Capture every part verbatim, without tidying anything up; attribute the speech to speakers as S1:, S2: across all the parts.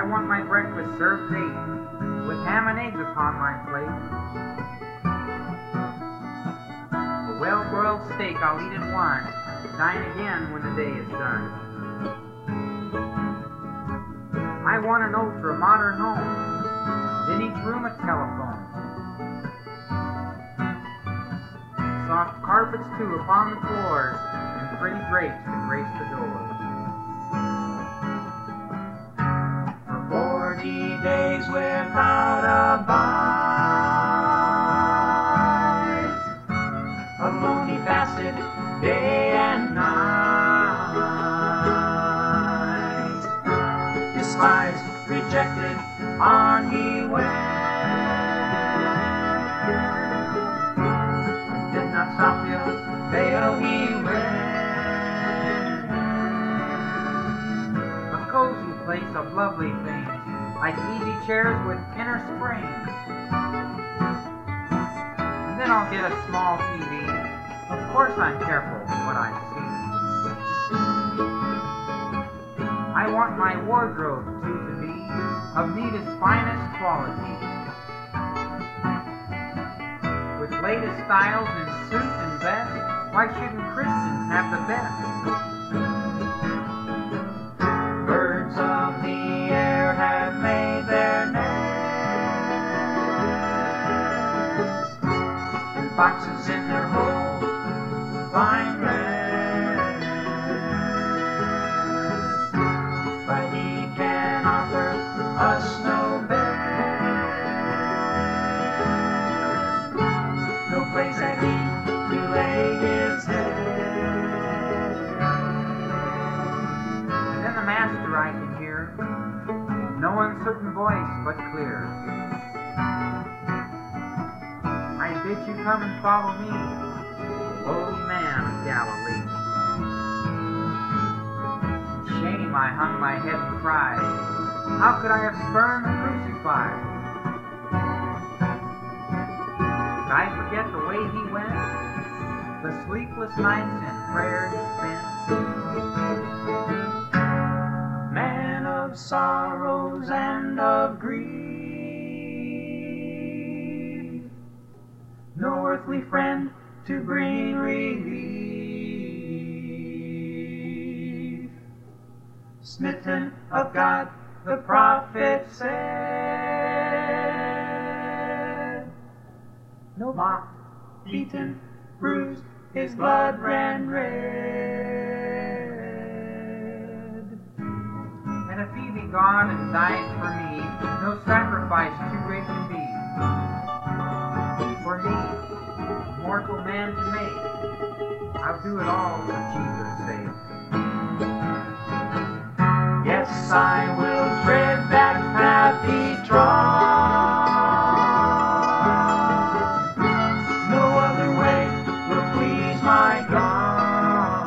S1: I want my breakfast served late, with ham and eggs upon my plate. A well-broiled steak I'll eat at one, dine again when the day is done. I want an ultra-modern home, in each room a telephone. Soft carpets too upon the floors, and pretty drapes to grace the doors. For forty days without a bite, a lonely fasted day and night. Despised, rejected, on he went. Veil he went. A cozy place of lovely things, like easy chairs with inner springs. And then I'll get a small T V. Of course I'm careful what I see. I want my wardrobe too to be of neatest, finest quality, with latest styles in suit and vest. Why shouldn't Christians have the best? Birds of the air have made their nests, and foxes in their holes find rest. But he can offer us no bed, no place at ease to lay his head. And then the master I can hear, no uncertain voice but clear. I bid you come and follow me, holy man of Galilee. In shame I hung my head and cried, how could I have spurned the crucified? Did I forget the way he went? The sleepless nights in prayer he spent. Man of sorrows and of grief, no earthly friend to bring relief. Smitten of God, the prophet said, no mocked, beaten, bruised, his blood ran red. And if he be gone and died for me, no sacrifice too great to be. For me, mortal man to make, I'll do it all for Jesus' sake. Yes, I will tread that path he trod. My God,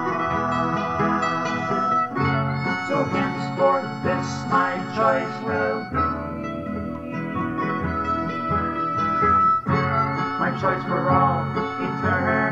S1: so henceforth this my choice will be, my choice for all eternity.